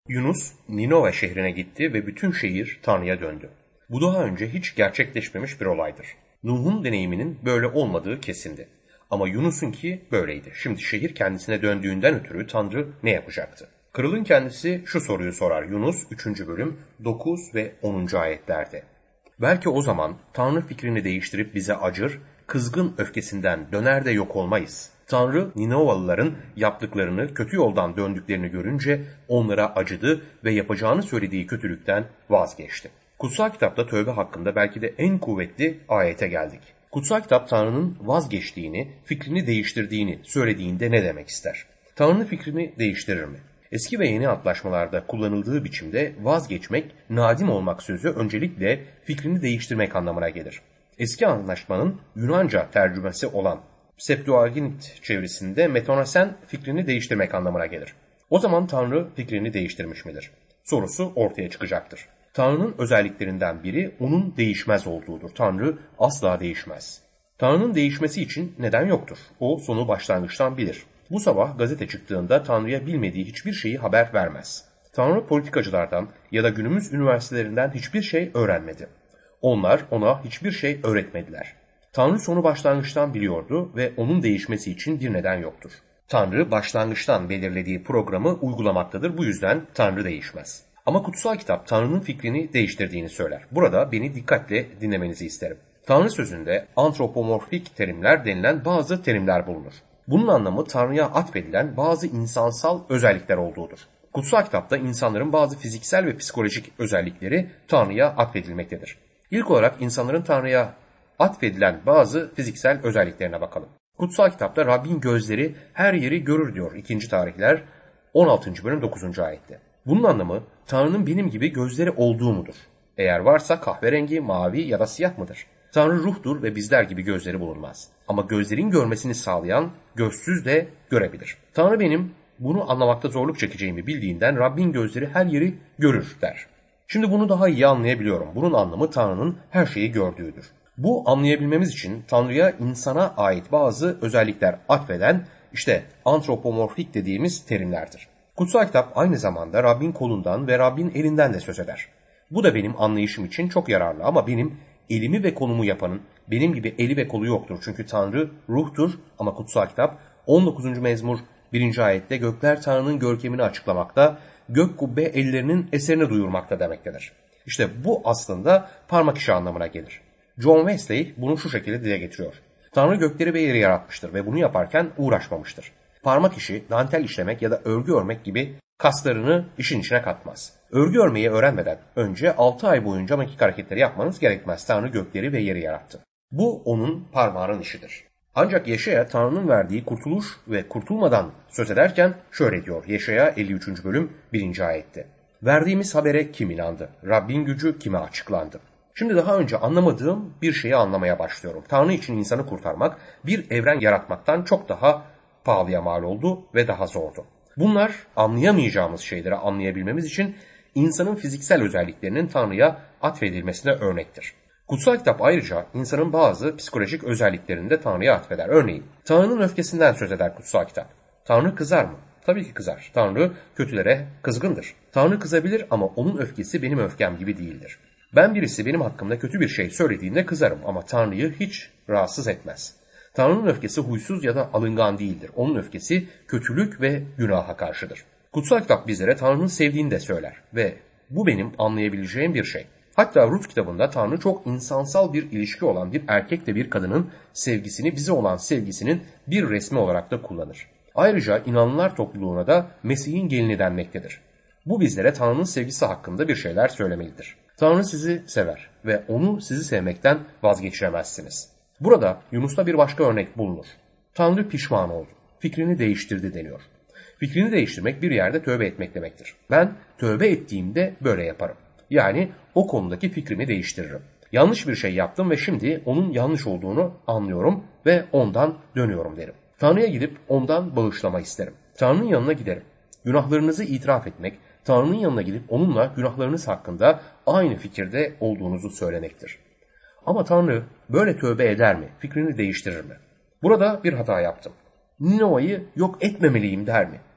Yunus, Ninove şehrine gitti ve bütün şehir Tanrı'ya döndü. Bu daha önce hiç gerçekleşmemiş bir olaydır. Nuh'un deneyiminin böyle olmadığı kesindi. Ama Yunus'unki böyleydi. Şimdi şehir kendisine döndüğünden ötürü Tanrı ne yapacaktı? Kralın kendisi şu soruyu sorar Yunus 3. bölüm 9 ve 10. ayetlerde. Belki o zaman Tanrı fikrini değiştirip bize acır, kızgın öfkesinden döner de yok olmayız. Tanrı Ninovalıların yaptıklarını, kötü yoldan döndüklerini görünce onlara acıdı ve yapacağını söylediği kötülükten vazgeçti. Kutsal kitapta tövbe hakkında belki de en kuvvetli ayete geldik. Kutsal kitap Tanrı'nın vazgeçtiğini, fikrini değiştirdiğini söylediğinde ne demek ister? Tanrı fikrini değiştirir mi? Eski ve yeni antlaşmalarda kullanıldığı biçimde vazgeçmek, nadim olmak sözü öncelikle fikrini değiştirmek anlamına gelir. Eski antlaşmanın Yunanca tercümesi olan Septuagint çevirisinde metonasen fikrini değiştirmek anlamına gelir. O zaman Tanrı fikrini değiştirmiş midir? Sorusu ortaya çıkacaktır. Tanrı'nın özelliklerinden biri onun değişmez olduğudur. Tanrı asla değişmez. Tanrı'nın değişmesi için neden yoktur. O sonu başlangıçtan bilir. Bu sabah gazete çıktığında Tanrı'ya bilmediği hiçbir şeyi haber vermez. Tanrı politikacılardan ya da günümüz üniversitelerinden hiçbir şey öğrenmedi. Onlar ona hiçbir şey öğretmediler. Tanrı sonu başlangıçtan biliyordu ve onun değişmesi için bir neden yoktur. Tanrı başlangıçtan belirlediği programı uygulamaktadır. Bu yüzden Tanrı değişmez. Ama kutsal kitap Tanrı'nın fikrini değiştirdiğini söyler. Burada beni dikkatle dinlemenizi isterim. Tanrı sözünde antropomorfik terimler denilen bazı terimler bulunur. Bunun anlamı Tanrı'ya atfedilen bazı insansal özellikler olduğudur. Kutsal kitapta insanların bazı fiziksel ve psikolojik özellikleri Tanrı'ya atfedilmektedir. İlk olarak insanların Tanrı'ya atfedilen bazı fiziksel özelliklerine bakalım. Kutsal kitapta Rabbin gözleri her yeri görür diyor 2. Tarihler 16. bölüm 9. ayette. Bunun anlamı Tanrı'nın benim gibi gözleri olduğu mudur? Eğer varsa kahverengi, mavi ya da siyah mıdır? Tanrı ruhtur ve bizler gibi gözleri bulunmaz. Ama gözlerin görmesini sağlayan gözsüz de görebilir. Tanrı benim bunu anlamakta zorluk çekeceğimi bildiğinden Rabbin gözleri her yeri görür der. Şimdi bunu daha iyi anlayabiliyorum. Bunun anlamı Tanrı'nın her şeyi gördüğüdür. Bu anlayabilmemiz için Tanrı'ya insana ait bazı özellikler atfeden işte antropomorfik dediğimiz terimlerdir. Kutsal kitap aynı zamanda Rabbin kolundan ve Rabbin elinden de söz eder. Bu da benim anlayışım için çok yararlı ama benim elimi ve kolumu yapanın benim gibi eli ve kolu yoktur. Çünkü Tanrı ruhtur ama kutsal kitap 19. mezmur 1. ayette gökler Tanrı'nın görkemini açıklamakta, gök kubbe ellerinin eserini duyurmakta demektedir. İşte bu aslında parmak işi anlamına gelir. John Wesley bunu şu şekilde dile getiriyor. Tanrı gökleri ve yeri yaratmıştır ve bunu yaparken uğraşmamıştır. Parmak işi, dantel işlemek ya da örgü örmek gibi kaslarını işin içine katmaz. Örgü örmeyi öğrenmeden önce 6 ay boyunca mekik hareketleri yapmanız gerekmez. Tanrı gökleri ve yeri yarattı. Bu onun parmağının işidir. Ancak Yeşaya Tanrı'nın verdiği kurtuluş ve kurtulmadan söz ederken şöyle diyor Yeşaya 53. bölüm 1. ayette. Verdiğimiz habere kim inandı? Rabbin gücü kime açıklandı? Şimdi daha önce anlamadığım bir şeyi anlamaya başlıyorum. Tanrı için insanı kurtarmak bir evren yaratmaktan çok daha pahalıya mal oldu ve daha zordu. Bunlar anlayamayacağımız şeyleri anlayabilmemiz için insanın fiziksel özelliklerinin Tanrı'ya atfedilmesine örnektir. Kutsal kitap ayrıca insanın bazı psikolojik özelliklerini de Tanrı'ya atfeder. Örneğin Tanrı'nın öfkesinden söz eder kutsal kitap. Tanrı kızar mı? Tabii ki kızar. Tanrı kötülere kızgındır. Tanrı kızabilir ama onun öfkesi benim öfkem gibi değildir. Ben birisi benim hakkımda kötü bir şey söylediğinde kızarım ama Tanrı'yı hiç rahatsız etmez. Tanrı'nın öfkesi huysuz ya da alıngan değildir. Onun öfkesi kötülük ve günaha karşıdır. Kutsal kitap bizlere Tanrı'nın sevdiğini de söyler ve bu benim anlayabileceğim bir şey. Hatta Rut kitabında Tanrı çok insansal bir ilişki olan bir erkekle bir kadının sevgisini bize olan sevgisinin bir resmi olarak da kullanır. Ayrıca inananlar topluluğuna da Mesih'in gelini denmektedir. Bu bizlere Tanrı'nın sevgisi hakkında bir şeyler söylemelidir. Tanrı sizi sever ve onu sizi sevmekten vazgeçiremezsiniz. Burada Yunus'ta bir başka örnek bulunur. Tanrı pişman oldu, fikrini değiştirdi deniyor. Fikrini değiştirmek bir yerde tövbe etmek demektir. Ben tövbe ettiğimde böyle yaparım. Yani o konudaki fikrimi değiştiririm. Yanlış bir şey yaptım ve şimdi onun yanlış olduğunu anlıyorum ve ondan dönüyorum derim. Tanrı'ya gidip ondan bağışlama isterim. Tanrı'nın yanına giderim. Günahlarınızı itiraf etmek, Tanrı'nın yanına gidip onunla günahlarınız hakkında aynı fikirde olduğunuzu söylemektir. Ama Tanrı böyle tövbe eder mi? Fikrini değiştirir mi? Burada bir hata yaptım. Ninova'yı yok etmemeliyim der mi?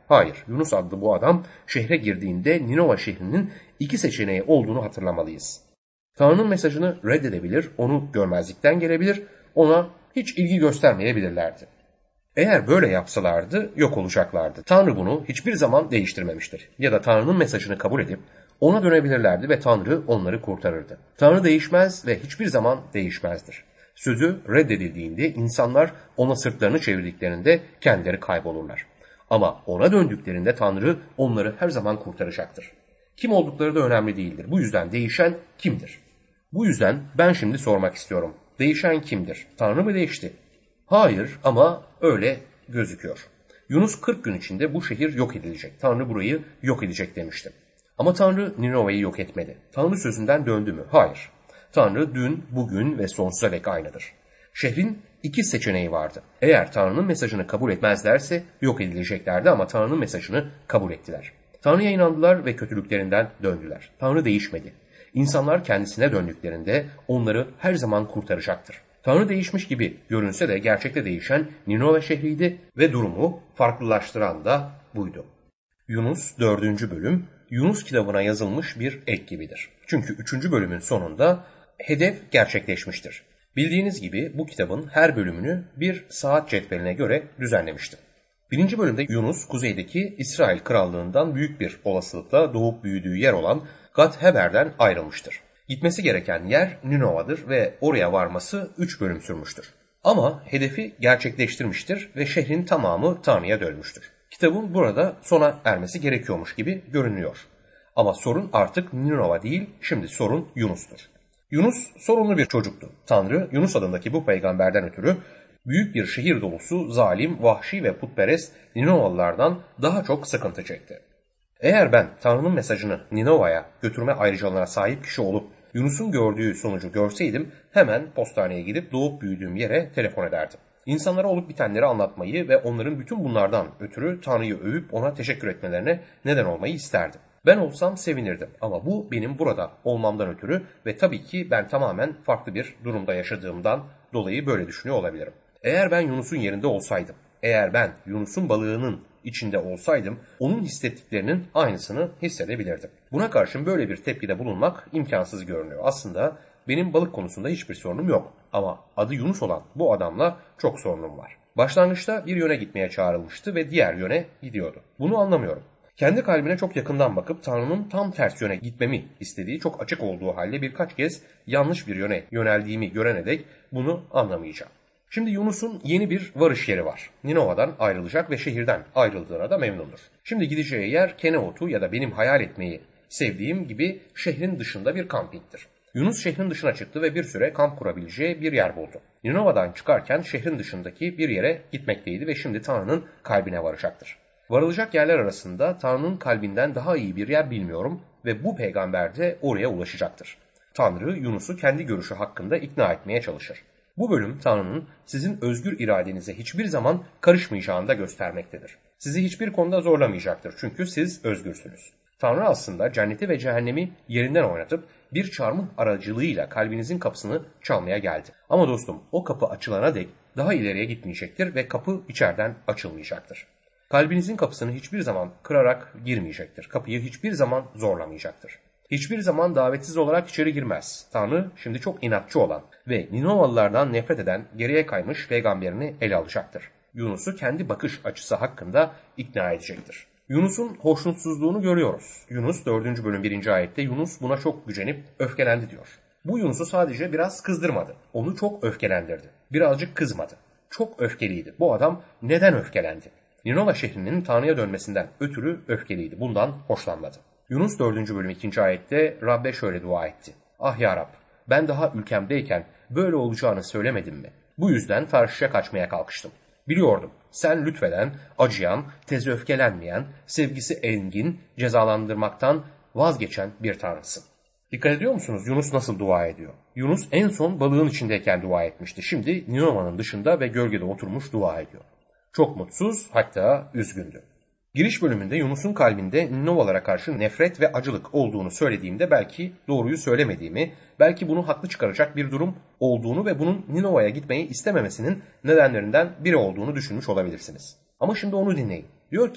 Hayır, Yunus adlı bu adam şehre girdiğinde Ninova şehrinin iki seçeneği olduğunu hatırlamalıyız. Tanrı'nın mesajını reddedebilir, onu görmezlikten gelebilir, ona hiç ilgi göstermeyebilirlerdi. Eğer böyle yapsalardı yok olacaklardı. Tanrı bunu hiçbir zaman değiştirmemiştir. Ya da Tanrı'nın mesajını kabul edip ona dönebilirlerdi ve Tanrı onları kurtarırdı. Tanrı değişmez ve hiçbir zaman değişmezdir. Sözü reddedildiğinde insanlar ona sırtlarını çevirdiklerinde kendileri kaybolurlar. Ama ona döndüklerinde Tanrı onları her zaman kurtaracaktır. Kim oldukları da önemli değildir. Bu yüzden değişen kimdir? Bu yüzden ben şimdi sormak istiyorum. Değişen kimdir? Tanrı mı değişti? Hayır ama öyle gözüküyor. Yunus 40 gün içinde bu şehir yok edilecek. Tanrı burayı yok edecek demişti. Ama Tanrı Ninova'yı yok etmedi. Tanrı sözünden döndü mü? Hayır. Tanrı dün, bugün ve sonsuza dek aynıdır. Şehrin iki seçeneği vardı. Eğer Tanrı'nın mesajını kabul etmezlerse yok edileceklerdi ama Tanrı'nın mesajını kabul ettiler. Tanrı'ya inandılar ve kötülüklerinden döndüler. Tanrı değişmedi. İnsanlar kendisine döndüklerinde onları her zaman kurtaracaktır. Tanrı değişmiş gibi görünse de gerçekte değişen Ninove şehriydi ve durumu farklılaştıran da buydu. Yunus 4. bölüm Yunus kitabına yazılmış bir ek gibidir. Çünkü 3. bölümün sonunda hedef gerçekleşmiştir. Bildiğiniz gibi bu kitabın her bölümünü bir saat cetveline göre düzenlemiştim. 1. bölümde Yunus kuzeydeki İsrail krallığından büyük bir olasılıkla doğup büyüdüğü yer olan Gat-Heber'den ayrılmıştır. Gitmesi gereken yer Ninova'dır ve oraya varması 3 bölüm sürmüştür. Ama hedefi gerçekleştirmiştir ve şehrin tamamı Tanrı'ya dönmüştür. Kitabın burada sona ermesi gerekiyormuş gibi görünüyor. Ama sorun artık Ninova değil, şimdi sorun Yunus'tur. Yunus sorunlu bir çocuktu. Tanrı Yunus adındaki bu peygamberden ötürü büyük bir şehir dolusu zalim, vahşi ve putperest Ninovalılardan daha çok sıkıntı çekti. Eğer ben Tanrı'nın mesajını Ninova'ya götürme ayrıcalığına sahip kişi olup Yunus'un gördüğü sonucu görseydim hemen postaneye gidip doğup büyüdüğüm yere telefon ederdim. İnsanlara olup bitenleri anlatmayı ve onların bütün bunlardan ötürü Tanrı'yı övüp ona teşekkür etmelerine neden olmayı isterdim. Ben olsam sevinirdim ama bu benim burada olmamdan ötürü ve tabii ki ben tamamen farklı bir durumda yaşadığımdan dolayı böyle düşünüyor olabilirim. Eğer ben Yunus'un yerinde olsaydım, eğer ben Yunus'un balığının içinde olsaydım onun hissettiklerinin aynısını hissedebilirdim. Buna karşın böyle bir tepkide bulunmak imkansız görünüyor. Aslında benim balık konusunda hiçbir sorunum yok ama adı Yunus olan bu adamla çok sorunum var. Başlangıçta bir yöne gitmeye çağrılmıştı ve diğer yöne gidiyordu. Bunu anlamıyorum. Kendi kalbine çok yakından bakıp Tanrı'nın tam ters yöne gitmemi istediği çok açık olduğu halde birkaç kez yanlış bir yöne yöneldiğimi görene dek bunu anlamayacağım. Şimdi Yunus'un yeni bir varış yeri var. Ninova'dan ayrılacak ve şehirden ayrıldığına da memnundur. Şimdi gideceği yer Keneotu ya da benim hayal etmeyi sevdiğim gibi şehrin dışında bir kampingtir. Yunus şehrin dışına çıktı ve bir süre kamp kurabileceği bir yer buldu. Ninova'dan çıkarken şehrin dışındaki bir yere gitmekteydi ve şimdi Tanrı'nın kalbine varacaktır. Varılacak yerler arasında Tanrı'nın kalbinden daha iyi bir yer bilmiyorum ve bu peygamber de oraya ulaşacaktır. Tanrı Yunus'u kendi görüşü hakkında ikna etmeye çalışır. Bu bölüm Tanrı'nın sizin özgür iradenize hiçbir zaman karışmayacağını da göstermektedir. Sizi hiçbir konuda zorlamayacaktır çünkü siz özgürsünüz. Tanrı aslında cenneti ve cehennemi yerinden oynatıp bir çarmıh aracılığıyla kalbinizin kapısını çalmaya geldi. Ama dostum o kapı açılana dek daha ileriye gitmeyecektir ve kapı içeriden açılmayacaktır. Kalbinizin kapısını hiçbir zaman kırarak girmeyecektir. Kapıyı hiçbir zaman zorlamayacaktır. Hiçbir zaman davetsiz olarak içeri girmez. Tanrı şimdi çok inatçı olan ve Ninovalılardan nefret eden geriye kaymış peygamberini ele alacaktır. Yunus'u kendi bakış açısı hakkında ikna edecektir. Yunus'un hoşnutsuzluğunu görüyoruz. Yunus 4. bölüm 1. ayette Yunus buna çok gücenip öfkelendi diyor. Bu Yunus'u sadece biraz kızdırmadı. Onu çok öfkelendirdi. Birazcık kızmadı. Çok öfkeliydi. Bu adam neden öfkelendi? Ninova şehrinin Tanrı'ya dönmesinden ötürü öfkeliydi. Bundan hoşlanmadı. Yunus 4. bölüm 2. ayette Rab'be şöyle dua etti. Ah ya Rab, ben daha ülkemdeyken böyle olacağını söylemedim mi? Bu yüzden Tarşiş'e kaçmaya kalkıştım. Biliyordum, sen lütfeden, acıyan, tez öfkelenmeyen, sevgisi engin, cezalandırmaktan vazgeçen bir tanrısın. Dikkat ediyor musunuz Yunus nasıl dua ediyor? Yunus en son balığın içindeyken dua etmişti. Şimdi Ninova'nın dışında ve gölgede oturmuş dua ediyor. Çok mutsuz, hatta üzgündü. Giriş bölümünde Yunus'un kalbinde Ninovalara karşı nefret ve acılık olduğunu söylediğimde belki doğruyu söylemediğimi, belki bunu haklı çıkaracak bir durum olduğunu ve bunun Ninova'ya gitmeyi istememesinin nedenlerinden biri olduğunu düşünmüş olabilirsiniz. Ama şimdi onu dinleyin. Diyor ki,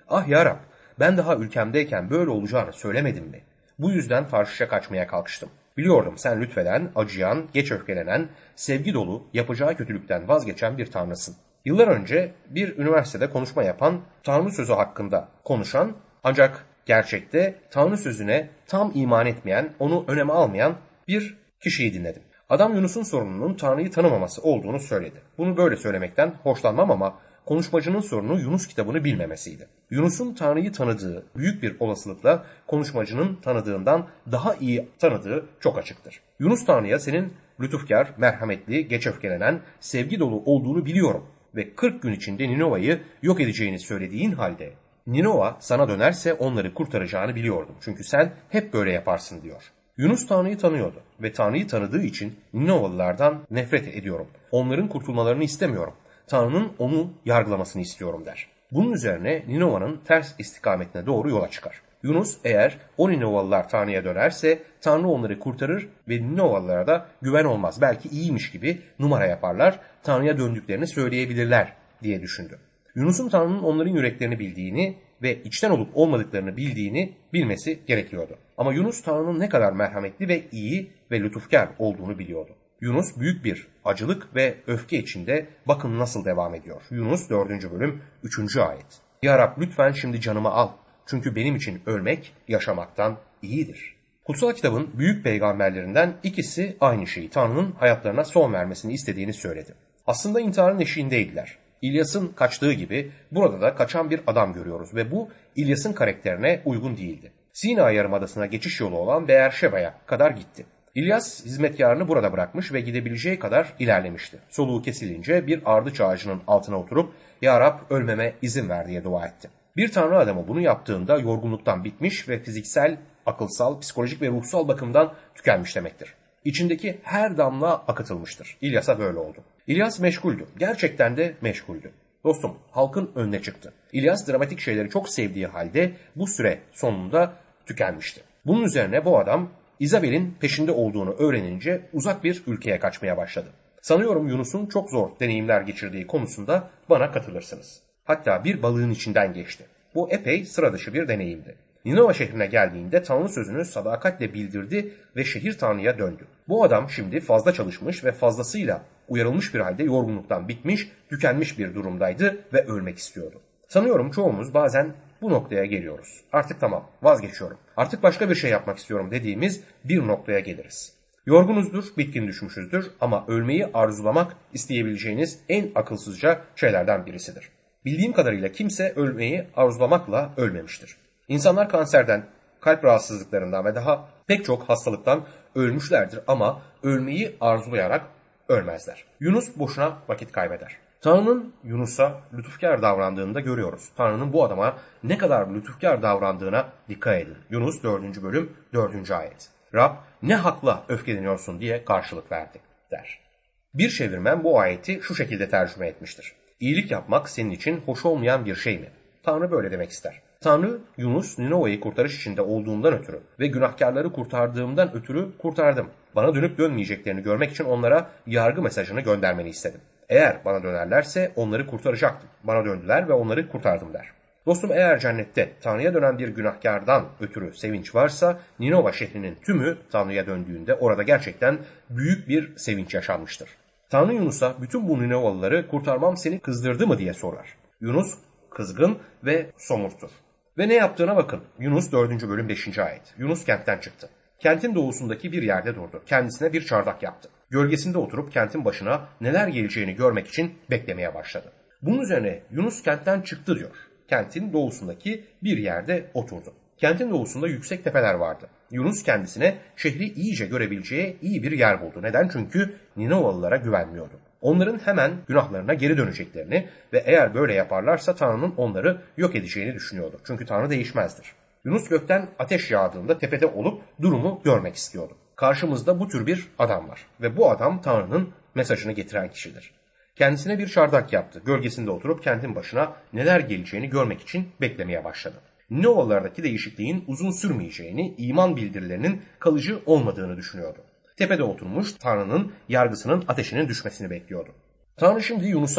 Ah ya Rab, ben daha ülkemdeyken böyle olacağını söylemedim mi? Bu yüzden Tarşiş'e kaçmaya kalkıştım. Biliyordum sen lütfeden, acıyan, geç öfkelenen, sevgi dolu, yapacağı kötülükten vazgeçen bir tanrısın. Yıllar önce bir üniversitede konuşma yapan, Tanrı sözü hakkında konuşan, ancak gerçekte Tanrı sözüne tam iman etmeyen, onu öneme almayan bir kişiyi dinledim. Adam Yunus'un sorununun Tanrı'yı tanımaması olduğunu söyledi. Bunu böyle söylemekten hoşlanmam ama konuşmacının sorunu Yunus kitabını bilmemesiydi. Yunus'un Tanrı'yı tanıdığı büyük bir olasılıkla konuşmacının tanıdığından daha iyi tanıdığı çok açıktır. Yunus Tanrı'ya senin lütufkar, merhametli, geç öfkelenen, sevgi dolu olduğunu biliyorum ve 40 gün içinde Ninova'yı yok edeceğini söylediğin halde Ninova sana dönerse onları kurtaracağını biliyordum. Çünkü sen hep böyle yaparsın diyor. Yunus Tanrı'yı tanıyordu ve Tanrı'yı tanıdığı için Ninovalılardan nefret ediyorum. Onların kurtulmalarını istemiyorum. Tanrı'nın onu yargılamasını istiyorum der. Bunun üzerine Ninova'nın ters istikametine doğru yola çıkar. Yunus eğer o Ninovalılar Tanrı'ya dönerse Tanrı onları kurtarır ve Ninovalılara da güven olmaz. Belki iyiymiş gibi numara yaparlar, Tanrı'ya döndüklerini söyleyebilirler diye düşündü. Yunus'un Tanrı'nın onların yüreklerini bildiğini ve içten olup olmadıklarını bildiğini bilmesi gerekiyordu. Ama Yunus Tanrı'nın ne kadar merhametli ve iyi ve lütufkar olduğunu biliyordu. Yunus büyük bir acılık ve öfke içinde bakın nasıl devam ediyor. Yunus 4. bölüm 3. ayet. Ya Rab lütfen şimdi canımı al. Çünkü benim için ölmek yaşamaktan iyidir. Kutsal kitabın büyük peygamberlerinden ikisi aynı şeyi Tanrı'nın hayatlarına son vermesini istediğini söyledi. Aslında intiharın eşiğindeydiler. İlyas'ın kaçtığı gibi burada da kaçan bir adam görüyoruz ve bu İlyas'ın karakterine uygun değildi. Sina Yarımadası'na geçiş yolu olan Beerşeba'ya kadar gitti. İlyas hizmetkarını burada bırakmış ve gidebileceği kadar ilerlemişti. Soluğu kesilince bir ardıç ağacının altına oturup "Ya Rab ölmeme izin ver" diye dua etti. Bir tanrı adamı bunu yaptığında yorgunluktan bitmiş ve fiziksel, akılsal, psikolojik ve ruhsal bakımdan tükenmiş demektir. İçindeki her damla akıtılmıştır. İlyas'a böyle oldu. İlyas meşguldü. Gerçekten de meşguldü. Dostum, halkın önüne çıktı. İlyas dramatik şeyleri çok sevdiği halde bu süre sonunda tükenmişti. Bunun üzerine bu adam İzabel'in peşinde olduğunu öğrenince uzak bir ülkeye kaçmaya başladı. Sanıyorum Yunus'un çok zor deneyimler geçirdiği konusunda bana katılırsınız. Hatta bir balığın içinden geçti. Bu epey sıra dışı bir deneyimdi. Ninova şehrine geldiğinde Tanrı sözünü sadakatle bildirdi ve şehir Tanrı'ya döndü. Bu adam şimdi fazla çalışmış ve fazlasıyla uyarılmış bir halde yorgunluktan bitmiş, tükenmiş bir durumdaydı ve ölmek istiyordu. Sanıyorum çoğumuz bazen bu noktaya geliyoruz. Artık tamam, vazgeçiyorum. Artık başka bir şey yapmak istiyorum dediğimiz bir noktaya geliriz. Yorgunuzdur, bitkin düşmüşüzdür ama ölmeyi arzulamak isteyebileceğiniz en akılsızca şeylerden birisidir. Bildiğim kadarıyla kimse ölmeyi arzulamakla ölmemiştir. İnsanlar kanserden, kalp rahatsızlıklarından ve daha pek çok hastalıktan ölmüşlerdir ama ölmeyi arzulayarak ölmezler. Yunus boşuna vakit kaybeder. Tanrı'nın Yunus'a lütufkar davrandığını da görüyoruz. Tanrı'nın bu adama ne kadar lütufkar davrandığına dikkat edin. Yunus 4. bölüm 4. ayet. Rab ne hakla öfkeleniyorsun diye karşılık verdi der. Bir çevirmen bu ayeti şu şekilde tercüme etmiştir. İyilik yapmak senin için hoş olmayan bir şey mi? Tanrı böyle demek ister. Tanrı Yunus Ninova'yı kurtarış içinde olduğundan ötürü ve günahkarları kurtardığımdan ötürü kurtardım. Bana dönüp dönmeyeceklerini görmek için onlara yargı mesajını göndermeni istedim. Eğer bana dönerlerse onları kurtaracaktım. Bana döndüler ve onları kurtardım der. Dostum eğer cennette Tanrı'ya dönen bir günahkardan ötürü sevinç varsa Ninova şehrinin tümü Tanrı'ya döndüğünde orada gerçekten büyük bir sevinç yaşanmıştır. Tanrı Yunus'a bütün bu Ninovalıları kurtarmam seni kızdırdı mı diye sorar. Yunus kızgın ve somurtur. Ve ne yaptığına bakın. Yunus 4. bölüm 5. ayet. Yunus kentten çıktı. Kentin doğusundaki bir yerde durdu. Kendisine bir çardak yaptı. Gölgesinde oturup kentin başına neler geleceğini görmek için beklemeye başladı. Bunun üzerine Yunus kentten çıktı diyor. Kentin doğusundaki bir yerde oturdu. Kentin doğusunda yüksek tepeler vardı. Yunus kendisine şehri iyice görebileceği iyi bir yer buldu. Neden? Çünkü Ninovalılara güvenmiyordu. Onların hemen günahlarına geri döneceklerini ve eğer böyle yaparlarsa Tanrı'nın onları yok edeceğini düşünüyordu. Çünkü Tanrı değişmezdir. Yunus gökten ateş yağdığında tepede olup durumu görmek istiyordu. Karşımızda bu tür bir adam var ve bu adam Tanrı'nın mesajını getiren kişidir. Kendisine bir çardak yaptı. Gölgesinde oturup kentin başına neler geleceğini görmek için beklemeye başladı. Ninovalılardaki değişikliğin uzun sürmeyeceğini, iman bildirilerinin kalıcı olmadığını düşünüyordu. Tepede oturmuş Tanrı'nın yargısının ateşinin düşmesini bekliyordu. Tanrı şimdi Yunus'a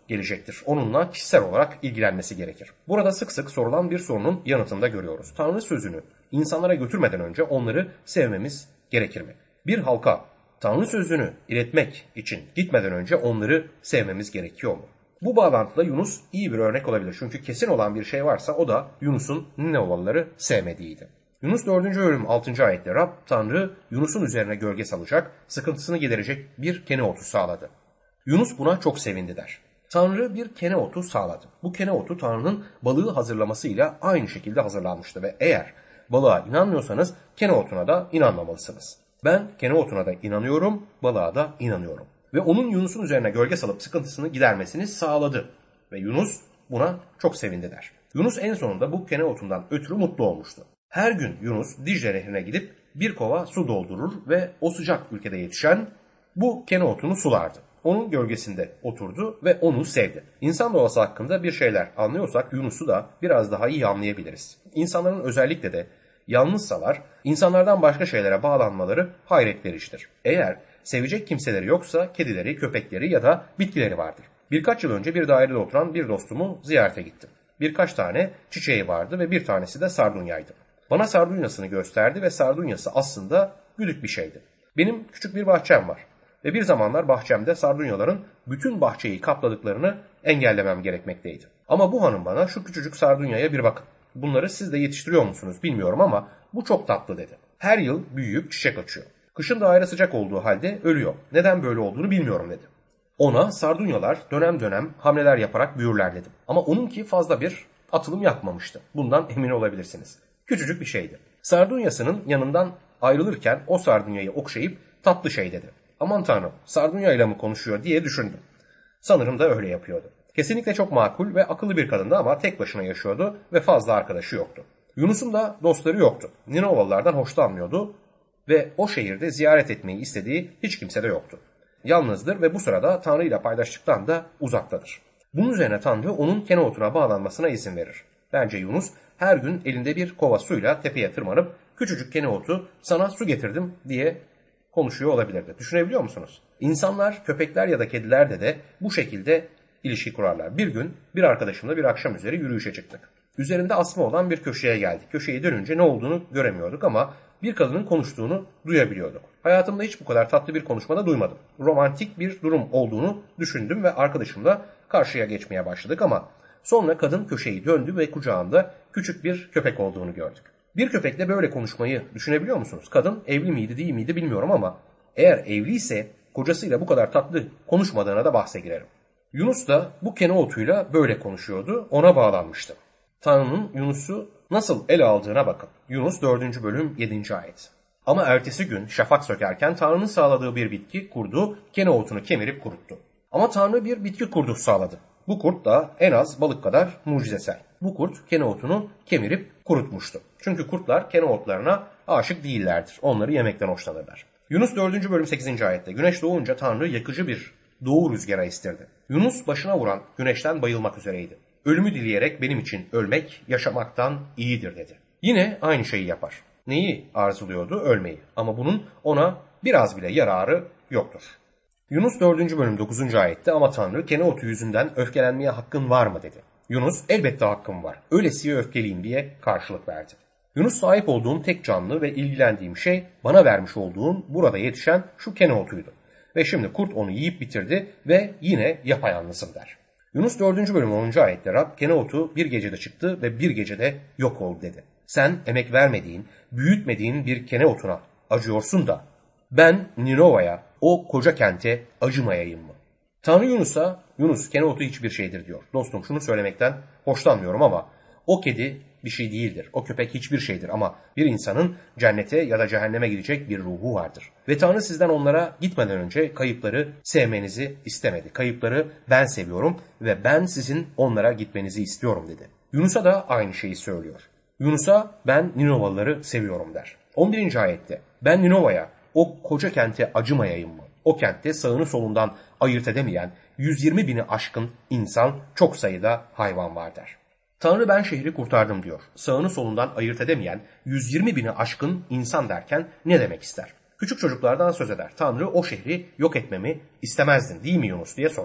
gelecektir. Onunla kişisel olarak ilgilenmesi gerekir. Burada sık sık sorulan bir sorunun yanıtında görüyoruz. Tanrı sözünü insanlara götürmeden önce onları sevmemiz gerekir mi? Bir halka Tanrı sözünü iletmek için gitmeden önce onları sevmemiz gerekiyor mu? Bu bağlantıda Yunus iyi bir örnek olabilir. Çünkü kesin olan bir şey varsa o da Yunus'un Ninevalıları sevmediğiydi. Yunus 4. bölüm 6. ayette Rab Tanrı Yunus'un üzerine gölge salacak, sıkıntısını giderecek bir kene otu sağladı. Yunus buna çok sevindi der. Tanrı bir kene otu sağladı. Bu kene otu Tanrı'nın balığı hazırlamasıyla aynı şekilde hazırlanmıştı ve eğer balığa inanmıyorsanız kene otuna da inanmamalısınız. Ben kene otuna da inanıyorum, balığa da inanıyorum. Ve onun Yunus'un üzerine gölge salıp sıkıntısını gidermesini sağladı. Ve Yunus buna çok sevindi der. Yunus en sonunda bu kene otundan ötürü mutlu olmuştu. Her gün Yunus Dicle Nehri'ne gidip bir kova su doldurur ve o sıcak ülkede yetişen bu kene otunu sulardı. Onun gölgesinde oturdu ve onu sevdi. İnsan doğası hakkında bir şeyler anlıyorsak Yunus'u da biraz daha iyi anlayabiliriz. İnsanların özellikle de yalnızsalar insanlardan başka şeylere bağlanmaları hayret vericidir. Eğer sevecek kimseleri yoksa kedileri, köpekleri ya da bitkileri vardır. Birkaç yıl önce bir dairede oturan bir dostumu ziyarete gittim. Birkaç tane çiçeği vardı ve bir tanesi de sardunyaydı. Bana sardunyasını gösterdi ve sardunyası aslında güdük bir şeydi. Benim küçük bir bahçem var ve bir zamanlar bahçemde sardunyaların bütün bahçeyi kapladıklarını engellemem gerekmekteydi. Ama bu hanım bana şu küçücük sardunyaya bir bakın. Bunları siz de yetiştiriyor musunuz bilmiyorum ama bu çok tatlı dedi. Her yıl büyüyüp çiçek açıyor. Kışın daire sıcak olduğu halde ölüyor. Neden böyle olduğunu bilmiyorum dedi. Ona sardunyalar dönem dönem hamleler yaparak büyürler dedim. Ama onunki fazla bir atılım yapmamıştı. Bundan emin olabilirsiniz. Küçücük bir şeydi. Sardunyasının yanından ayrılırken o sardunyayı okşayıp tatlı şey dedi. Aman tanrım sardunyayla mı konuşuyor diye düşündüm. Sanırım da öyle yapıyordu. Kesinlikle çok makul ve akıllı bir kadındı ama tek başına yaşıyordu ve fazla arkadaşı yoktu. Yunus'un da dostları yoktu. Ninevalılardan hoşlanmıyordu ve o şehirde ziyaret etmeyi istediği hiç kimse de yoktu. Yalnızdır ve bu sırada Tanrı ile paydaşlıktan da uzaktadır. Bunun üzerine Tanrı onun kene otuna bağlanmasına izin verir. Bence Yunus her gün elinde bir kova suyla tepeye tırmanıp küçücük kene otu sana su getirdim diye konuşuyor olabilirdi. Düşünebiliyor musunuz? İnsanlar, köpekler ya da kediler de bu şekilde ilişki kurarlar. Bir gün bir arkadaşımla bir akşam üzeri yürüyüşe çıktık. Üzerinde asma olan bir köşeye geldik. Köşeyi dönünce ne olduğunu göremiyorduk ama bir kadının konuştuğunu duyabiliyorduk. Hayatımda hiç bu kadar tatlı bir konuşmada duymadım. Romantik bir durum olduğunu düşündüm ve arkadaşımla karşıya geçmeye başladık ama sonra kadın köşeyi döndü ve kucağında küçük bir köpek olduğunu gördük. Bir köpekle böyle konuşmayı düşünebiliyor musunuz? Kadın evli miydi değil miydi bilmiyorum ama eğer evliyse kocasıyla bu kadar tatlı konuşmadığına da bahse girerim. Yunus da bu kene otuyla böyle konuşuyordu, ona bağlanmıştı. Tanrı'nın Yunus'u nasıl ele aldığına bakın. Yunus 4. bölüm 7. ayet. Ama ertesi gün şafak sökerken Tanrı'nın sağladığı bir bitki kurdu, kene otunu kemirip kuruttu. Ama Tanrı bir bitki kurdu sağladı. Bu kurt da en az balık kadar mucizesel. Bu kurt kene otunu kemirip kurutmuştu. Çünkü kurtlar kene otlarına aşık değillerdir. Onları yemekten hoşlanırlar. Yunus 4. bölüm 8. ayette güneş doğunca Tanrı yakıcı bir doğu rüzgara estirdi. Yunus başına vuran güneşten bayılmak üzereydi. Ölümü dileyerek benim için ölmek yaşamaktan iyidir dedi. Yine aynı şeyi yapar. Neyi arzuluyordu? Ölmeyi. Ama bunun ona biraz bile yararı yoktur. Yunus 4. bölüm 9. ayette ama Tanrı kene otu yüzünden öfkelenmeye hakkın var mı dedi. Yunus elbette hakkım var. Öylesiye öfkeliyim diye karşılık verdi. Yunus sahip olduğum tek canlı ve ilgilendiğim şey bana vermiş olduğun burada yetişen şu kene otuydu. Ve şimdi kurt onu yiyip bitirdi ve yine yapayalnızım der. Yunus 4. bölüm 10. ayette Rab kene otu bir gecede çıktı ve bir gecede yok oldu dedi. Sen emek vermediğin, büyütmediğin bir kene otuna acıyorsun da ben Ninova'ya, o koca kente acımayayım mı? Tanrı Yunus'a, Yunus kene otu hiçbir şeydir diyor. Dostum şunu söylemekten hoşlanmıyorum ama o kedi bir şey değildir. O köpek hiçbir şeydir ama bir insanın cennete ya da cehenneme gidecek bir ruhu vardır. Ve Tanrı sizden onlara gitmeden önce kayıpları sevmenizi istemedi. Kayıpları ben seviyorum ve ben sizin onlara gitmenizi istiyorum dedi. Yunus'a da aynı şeyi söylüyor. Yunus'a ben Ninovalıları seviyorum der. 11. ayette ben Ninova'ya, o koca kente acımayayım mı? O kentte sağını solundan ayırt edemeyen 120 bini aşkın insan, çok sayıda hayvan var der. Tanrı ben şehri kurtardım diyor. Sağını solundan ayırt edemeyen 120 bini aşkın insan derken ne demek ister? Küçük çocuklardan söz eder. Tanrı o şehri yok etmemi istemezdin değil mi Yunus diye soruyor.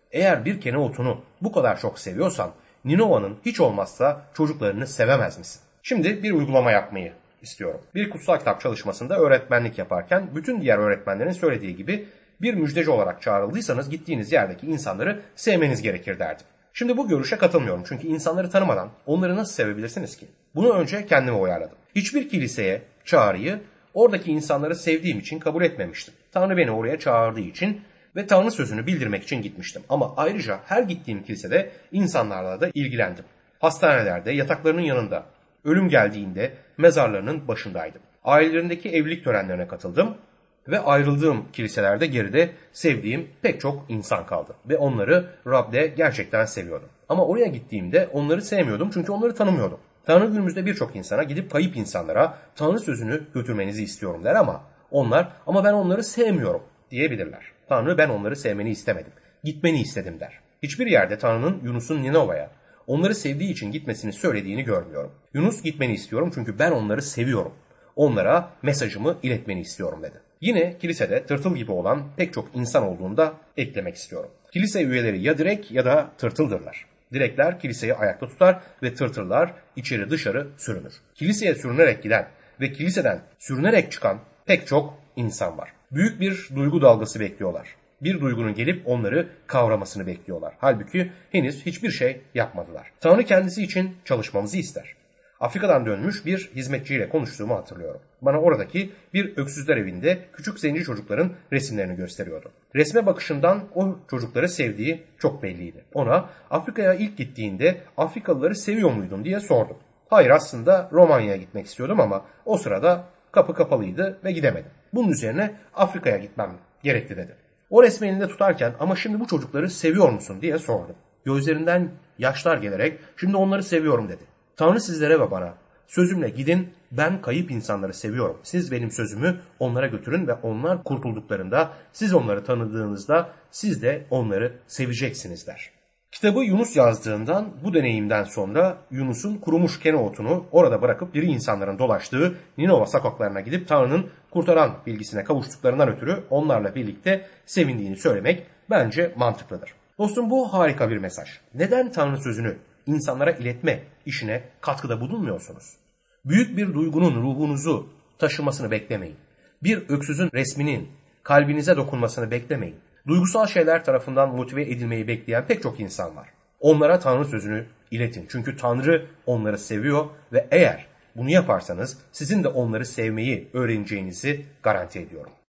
Eğer bir kene otunu bu kadar çok seviyorsan Ninova'nın hiç olmazsa çocuklarını sevemez misin? Şimdi bir uygulama yapmayı istiyorum. Bir kutsal kitap çalışmasında öğretmenlik yaparken bütün diğer öğretmenlerin söylediği gibi bir müjdeci olarak çağrıldıysanız gittiğiniz yerdeki insanları sevmeniz gerekir derdim. Şimdi bu görüşe katılmıyorum çünkü insanları tanımadan onları nasıl sevebilirsiniz ki? Bunu önce kendime uyarladım. Hiçbir kiliseye çağrıyı oradaki insanları sevdiğim için kabul etmemiştim. Tanrı beni oraya çağırdığı için ve Tanrı sözünü bildirmek için gitmiştim. Ama ayrıca her gittiğim kilisede insanlarla da ilgilendim. Hastanelerde, yataklarının yanında, ölüm geldiğinde mezarlarının başındaydım. Ailelerindeki evlilik törenlerine katıldım ve ayrıldığım kiliselerde geride sevdiğim pek çok insan kaldı. Ve onları Rab'de gerçekten seviyordum. Ama oraya gittiğimde onları sevmiyordum çünkü onları tanımıyordum. Tanrı günümüzde birçok insana gidip kayıp insanlara Tanrı sözünü götürmenizi istiyorum der ama ama ben onları sevmiyorum diyebilirler. Tanrı ben onları sevmeni istemedim. Gitmeni istedim der. Hiçbir yerde Tanrı'nın Yunus'un Ninova'ya onları sevdiği için gitmesini söylediğini görmüyorum. Yunus gitmeni istiyorum çünkü ben onları seviyorum. Onlara mesajımı iletmeni istiyorum dedi. Yine kilisede tırtıl gibi olan pek çok insan olduğunu da eklemek istiyorum. Kilise üyeleri ya direk ya da tırtıldırlar. Direkler kiliseyi ayakta tutar ve tırtıllar içeri dışarı sürünür. Kiliseye sürünerek giden ve kiliseden sürünerek çıkan pek çok insan var. Büyük bir duygu dalgası bekliyorlar. Bir duygunun gelip onları kavramasını bekliyorlar. Halbuki henüz hiçbir şey yapmadılar. Tanrı kendisi için çalışmamızı ister. Afrika'dan dönmüş bir hizmetçiyle konuştuğumu hatırlıyorum. Bana oradaki bir öksüzler evinde küçük zenci çocukların resimlerini gösteriyordu. Resme bakışından o çocukları sevdiği çok belliydi. Ona Afrika'ya ilk gittiğinde Afrikalıları seviyor muydun diye sordum. Hayır, aslında Romanya'ya gitmek istiyordum ama o sırada kapı kapalıydı ve gidemedim. Bunun üzerine Afrika'ya gitmem gerekti dedi. O resmi elinde tutarken ama şimdi bu çocukları seviyor musun diye sordum. Gözlerinden yaşlar gelerek şimdi onları seviyorum dedi. Tanrı sizlere ve bana sözümle gidin, ben kayıp insanları seviyorum. Siz benim sözümü onlara götürün ve onlar kurtulduklarında siz onları tanıdığınızda siz de onları seveceksiniz der. Kitabı Yunus yazdığından bu deneyimden sonra Yunus'un kurumuş kene otunu orada bırakıp diri insanların dolaştığı Ninova sokaklarına gidip Tanrı'nın kurtaran bilgisine kavuştuklarından ötürü onlarla birlikte sevindiğini söylemek bence mantıklıdır. Dostum, bu harika bir mesaj. Neden Tanrı sözünü insanlara iletme işine katkıda bulunmuyorsunuz? Büyük bir duygunun ruhunuzu taşımasını beklemeyin. Bir öksüzün resminin kalbinize dokunmasını beklemeyin. Duygusal şeyler tarafından motive edilmeyi bekleyen pek çok insan var. Onlara Tanrı sözünü iletin. Çünkü Tanrı onları seviyor ve eğer bunu yaparsanız sizin de onları sevmeyi öğreneceğinizi garanti ediyorum.